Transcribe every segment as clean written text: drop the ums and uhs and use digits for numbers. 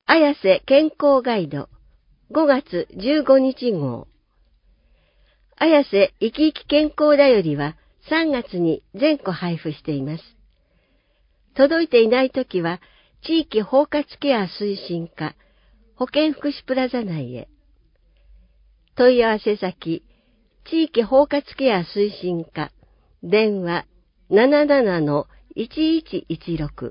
綾瀬健康ガイド5月15日号。綾瀬生き生き健康だよりは3月に全個配布しています。届いていないときは地域包括ケア推進課保健福祉プラザ内へ。問い合わせ先地域包括ケア推進課電話 77-1116。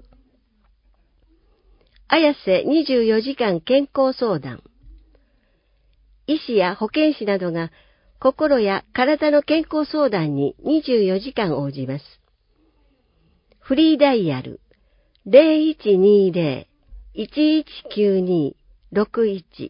綾瀬24時間健康相談。医師や保健師などが心や体の健康相談に24時間応じます。フリーダイヤル 0120-1192-61。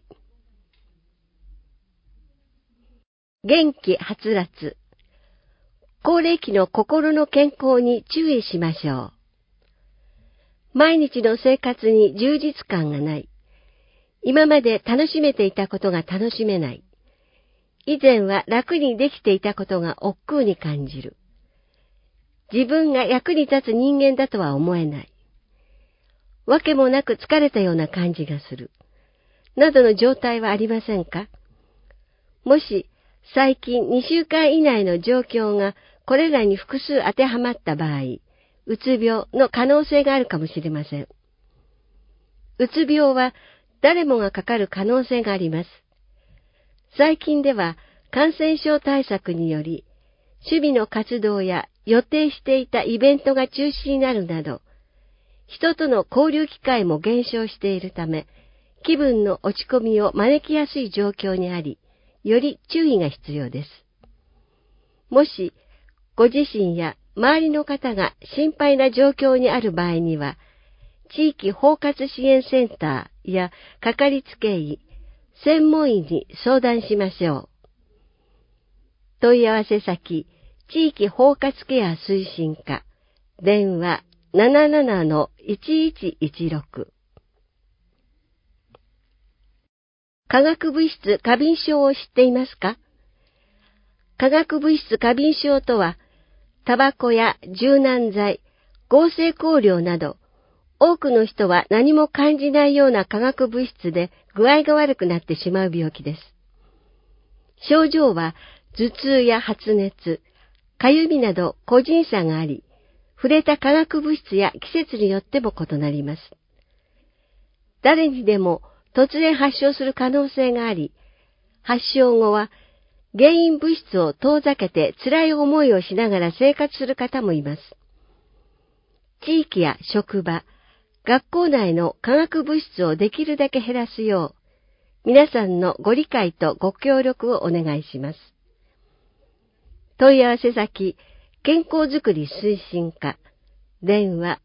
元気はつらつ。高齢期の心の健康に注意しましょう。毎日の生活に充実感がない。今まで楽しめていたことが楽しめない。以前は楽にできていたことが億劫に感じる。自分が役に立つ人間だとは思えない。わけもなく疲れたような感じがする。などの状態はありませんか？もし最近2週間以内の状況がこれらに複数当てはまった場合、うつ病の可能性があるかもしれません。うつ病は誰もがかかる可能性があります。最近では感染症対策により、趣味の活動や予定していたイベントが中止になるなど、人との交流機会も減少しているため、気分の落ち込みを招きやすい状況にあり、より注意が必要です。もし、ご自身や周りの方が心配な状況にある場合には、地域包括支援センターやかかりつけ医、専門医に相談しましょう。問い合わせ先、地域包括ケア推進課、電話 77-1116。化学物質過敏症を知っていますか？化学物質過敏症とは、タバコや柔軟剤、合成香料など、多くの人は何も感じないような化学物質で具合が悪くなってしまう病気です。症状は頭痛や発熱、かゆみなど個人差があり、触れた化学物質や季節によっても異なります。誰にでも突然発症する可能性があり、発症後は原因物質を遠ざけて辛い思いをしながら生活する方もいます。地域や職場、学校内の化学物質をできるだけ減らすよう、皆さんのご理解とご協力をお願いします。問い合わせ先、健康づくり推進課、電話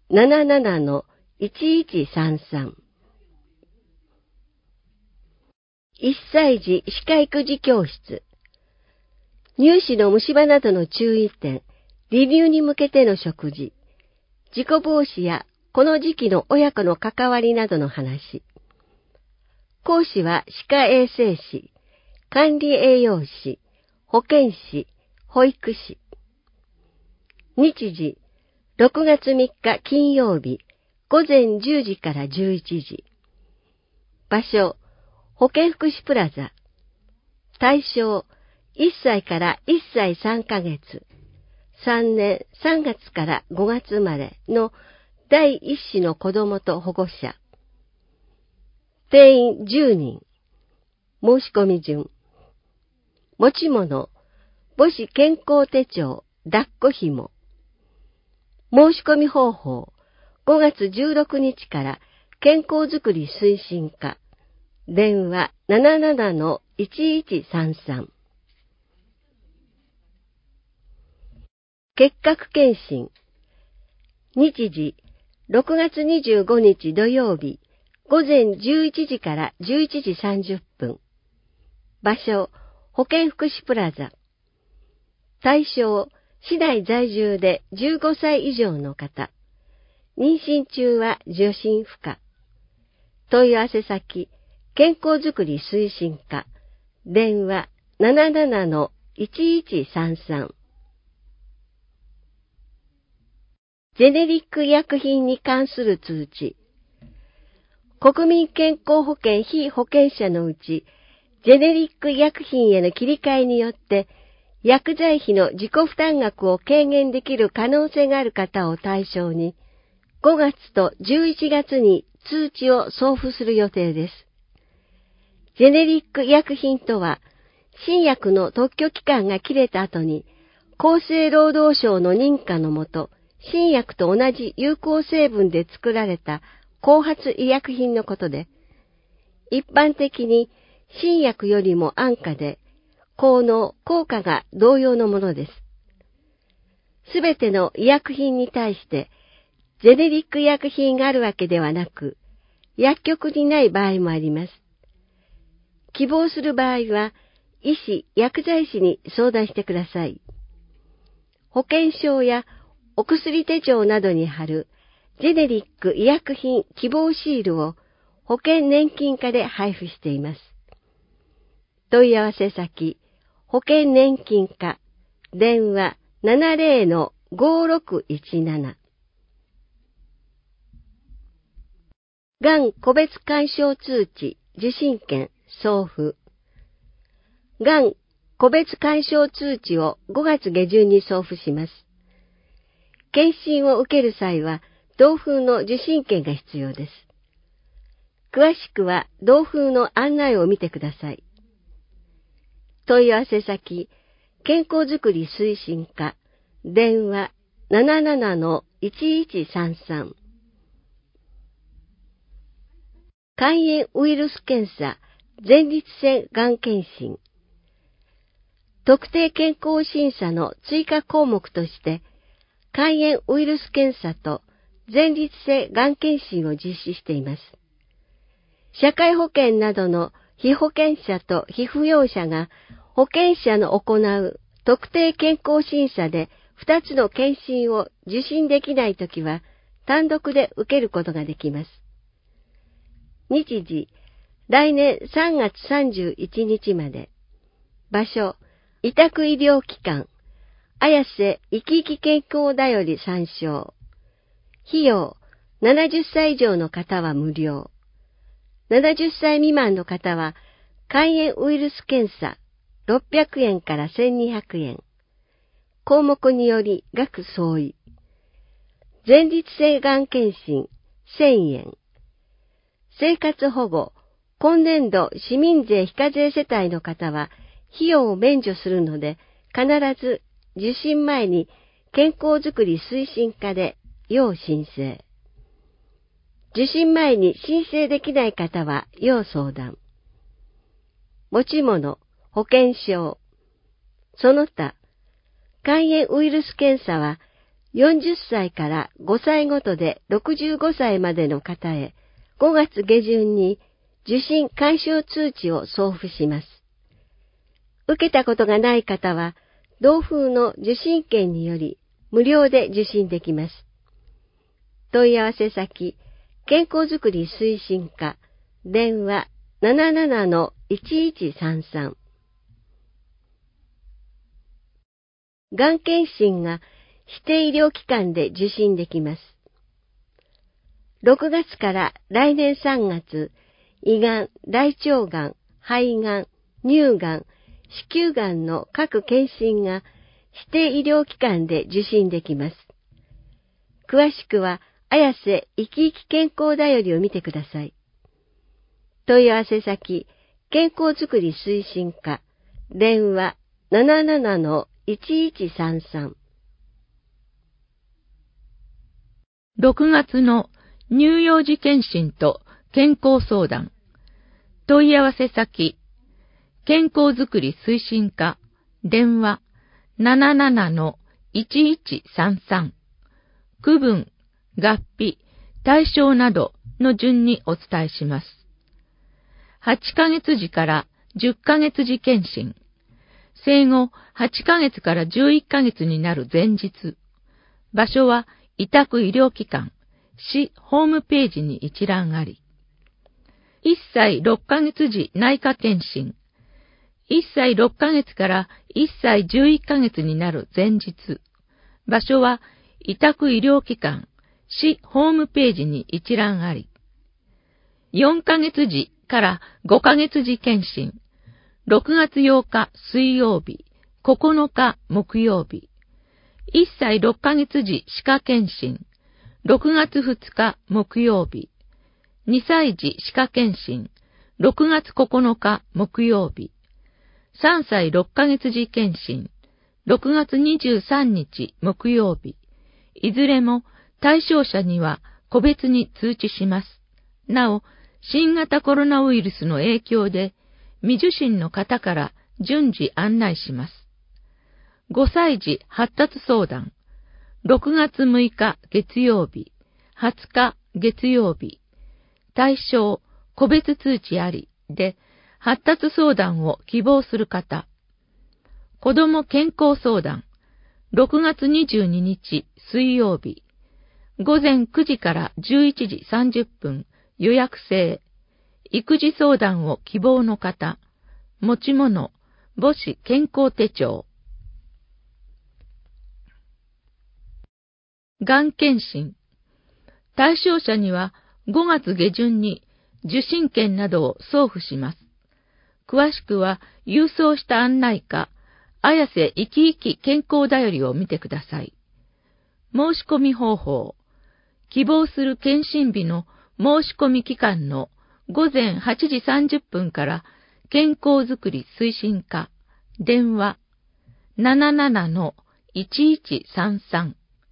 77-1133。1歳児歯科育児教室。乳歯の虫歯などの注意点、離乳に向けての食事、事故防止やこの時期の親子の関わりなどの話。講師は歯科衛生士、管理栄養士、保健師、保育士。日時、6月3日金曜日、午前10時から11時。場所、保健福祉プラザ。対象、1歳から1歳3ヶ月、3年3月から5月までの第一子の子供と保護者。定員10人。申し込み順。持ち物、母子健康手帳、抱っこ紐。申し込み方法、5月16日から健康づくり推進課、電話 77-1133。結核検診。日時、6月25日土曜日、午前11時から11時30分。場所、保健福祉プラザ。対象、市内在住で15歳以上の方。妊娠中は受診不可。問い合わせ先、健康づくり推進課。電話 77-1133。ジェネリック医薬品に関する通知。 国民健康保険非保険者のうち、ジェネリック医薬品への切り替えによって、薬剤費の自己負担額を軽減できる可能性がある方を対象に、5月と11月に通知を送付する予定です。ジェネリック医薬品とは、新薬の特許期間が切れた後に、厚生労働省の認可のもと、新薬と同じ有効成分で作られた後発医薬品のことで、一般的に新薬よりも安価で、効能、効果が同様のものです。すべての医薬品に対して、ジェネリック医薬品があるわけではなく、薬局にない場合もあります。希望する場合は、医師・薬剤師に相談してください。保険証やお薬手帳などに貼るジェネリック医薬品希望シールを保険年金課で配布しています。問い合わせ先、保険年金課、電話 70-5617。がん個別干渉通知受信券送付。がん個別干渉通知を5月下旬に送付します。検診を受ける際は、同封の受信券が必要です。詳しくは同封の案内を見てください。問い合わせ先、健康づくり推進課、電話 77-1133。肝炎ウイルス検査、前立腺がん検診。特定健康審査の追加項目として、肝炎ウイルス検査と前立腺がん検診を実施しています。社会保険などの被保険者と被扶養者が保険者の行う特定健康審査で2つの検診を受診できないときは単独で受けることができます。日時、来年3月31日まで。場所、委託医療機関、綾瀬生き生き健康だより参照。費用、70歳以上の方は無料。70歳未満の方は、肝炎ウイルス検査、600円から1200円。項目により額相違。前立腺がん検診、1000円。生活保護、今年度市民税非課税世帯の方は、費用を免除するので、必ず受診前に健康づくり推進課で要申請。受診前に申請できない方は要相談。持ち物、保険証。その他、肝炎ウイルス検査は40歳から5歳ごとで65歳までの方へ5月下旬に受診勧奨通知を送付します。受けたことがない方は、同封の受診券により無料で受診できます。問い合わせ先、健康づくり推進課、電話 77-1133。がん検診が指定医療機関で受診できます。6月から来年3月、胃がん、大腸がん、肺がん、乳がん、子宮がんの各検診が指定医療機関で受診できます。詳しくは、綾瀬生き生き健康だよりを見てください。問い合わせ先、健康づくり推進課、電話 77-1133。 6月の乳幼児検診と健康相談。問い合わせ先、健康づくり推進課、電話 77-1133。区分、合併、対象などの順にお伝えします。8ヶ月時から10ヶ月時検診。生後8ヶ月から11ヶ月になる前日。場所は委託医療機関、市ホームページに一覧あり。1歳6ヶ月時内科検診。1歳6ヶ月から1歳11ヶ月になる前日。場所は委託医療機関、市ホームページに一覧あり。 4ヶ月時から5ヶ月時検診。6月8日水曜日、9日木曜日。1歳6ヶ月時歯科検診。6月2日木曜日。2歳児歯科検診。6月9日木曜日。3歳6ヶ月時検診。6月23日木曜日。いずれも対象者には個別に通知します。なお、新型コロナウイルスの影響で未受診の方から順次案内します。5歳児発達相談。6月6日月曜日、20日月曜日。対象、個別通知ありで、発達相談を希望する方。子ども健康相談。6月22日水曜日。午前9時から11時30分、予約制。育児相談を希望の方。持ち物、母子健康手帳。がん検診。対象者には5月下旬に受診券などを送付します。詳しくは郵送した案内か、綾瀬いきいき健康だよりを見てください。申し込み方法。希望する検診日の申し込み期間の午前8時30分から健康づくり推進課、電話 77-1133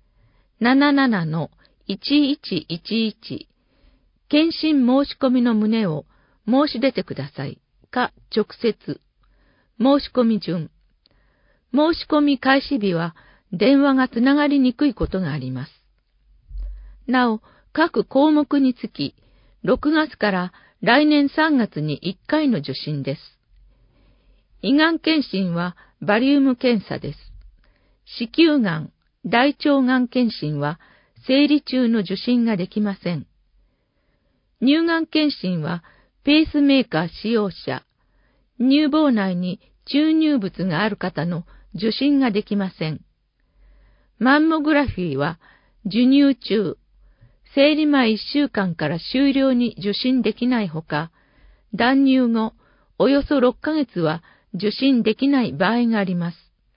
77-1111 検診申し込みの旨を申し出てくださいか直接。申し込み順。申し込み開始日は電話がつながりにくいことがあります。なお、各項目につき6月から来年3月に1回の受診です。胃がん検診はバリウム検査です。子宮がん、大腸がん検診は生理中の受診ができません。乳がん検診はペースメーカー使用者、乳房内に注入物がある方の受診ができません。マンモグラフィーは授乳中、生理前1週間から終了に受診できないほか、断乳後およそ6ヶ月は受診できない場合があります。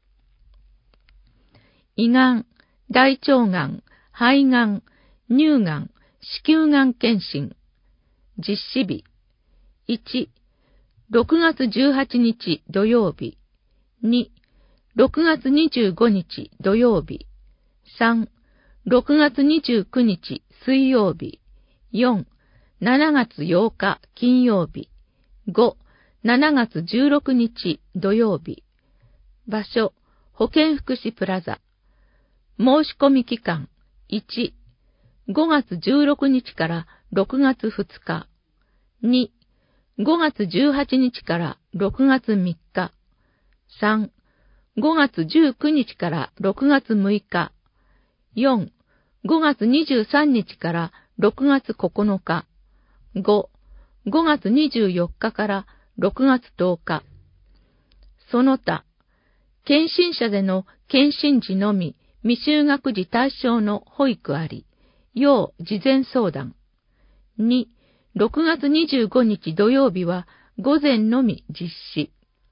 胃がん、大腸がん、肺がん、乳がん、子宮がん検診。実施日。1、6月18日土曜日。2、6月25日土曜日。3、6月29日水曜日。4、7月8日金曜日。5、7月16日土曜日。場所、保健福祉プラザ。申し込み期間。1、5月16日から6月2日。2、5月18日から6月3日。3、5月19日から6月6日。4、5月23日から6月9日。5、5月24日から6月10日。その他、検診者での検診時のみ未就学児対象の保育あり、要事前相談。2、6月25日土曜日は午前のみ実施。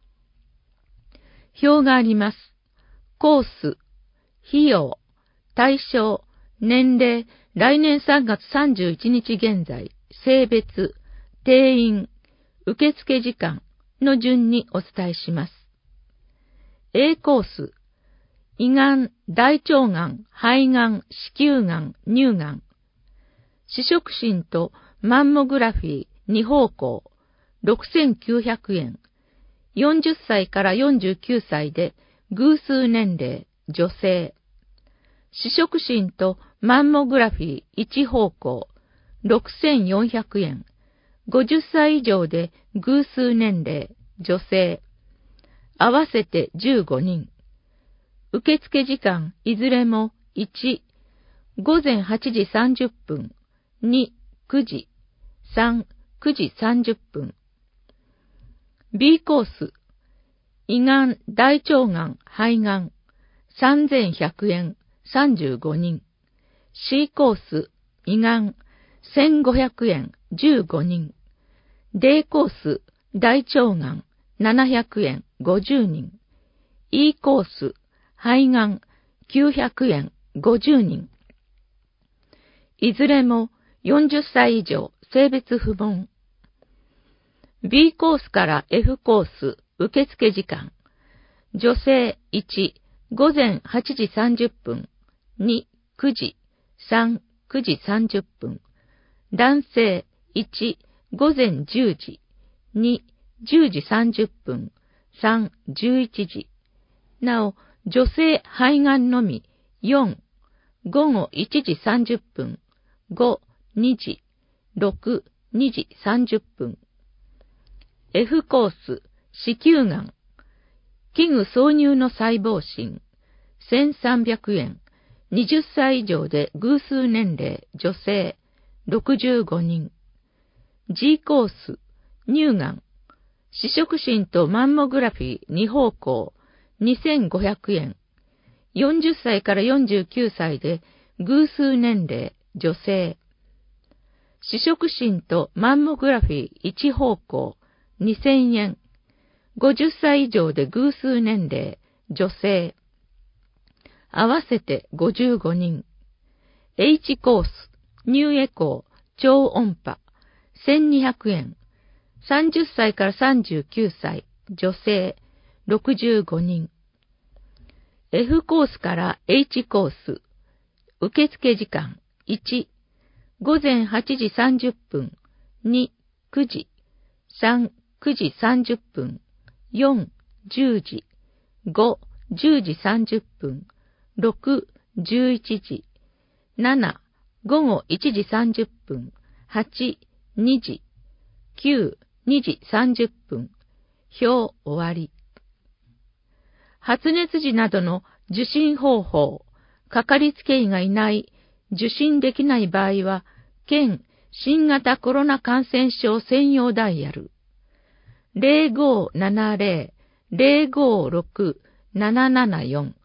表があります。コース、費用、対象、年齢、来年3月31日現在、性別、定員、受付時間の順にお伝えします。A コース、胃がん、大腸がん、肺がん、子宮がん、乳がん。視触診とマンモグラフィー2方向、6900円。40歳から49歳で偶数年齢、女性。視触診とマンモグラフィー1方向、6400円。50歳以上で偶数年齢、女性。合わせて15人。受付時間いずれも1、午前8時30分、2、9時、3、9時30分。B コース、胃がん、大腸がん、肺がん、3100円、35人。C コース、胃がん、 1500円15人。D コース大腸がん700円50人。E コース肺がん900円50人。いずれも40歳以上性別不問。B コースから F コース受付時間。女性1、午前8時30分。2、9時。3、9時30分。男性1、午前10時。2、10時30分。3、11時。なお、女性肺がんのみ4、午後1時30分。5、2時。6、2時30分。F コース、子宮がん。器具挿入の細胞診。1300円。20歳以上で偶数年齢、女性、65人。G コース、乳がん。視触診とマンモグラフィー2方向、2500円。40歳から49歳で偶数年齢、女性。視触診とマンモグラフィー1方向、2000円。50歳以上で偶数年齢、女性。合わせて55人。H コース、乳エコー、超音波、1200円。30歳から39歳、女性、65人。F コースから H コース、受付時間、1、午前8時30分、2、9時、3、9時30分、4、10時、5、10時30分、6、11時、7、午後1時30分、8、2時、9、2時30分、表終わり。発熱時などの受診方法、かかりつけ医がいない、受診できない場合は、県新型コロナ感染症専用ダイヤル、0570-056-774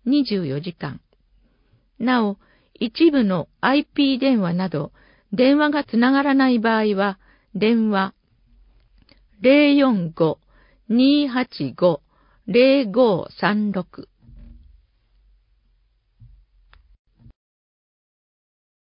24時間。なお、一部の IP 電話など、電話がつながらない場合は、電話 045-285-0536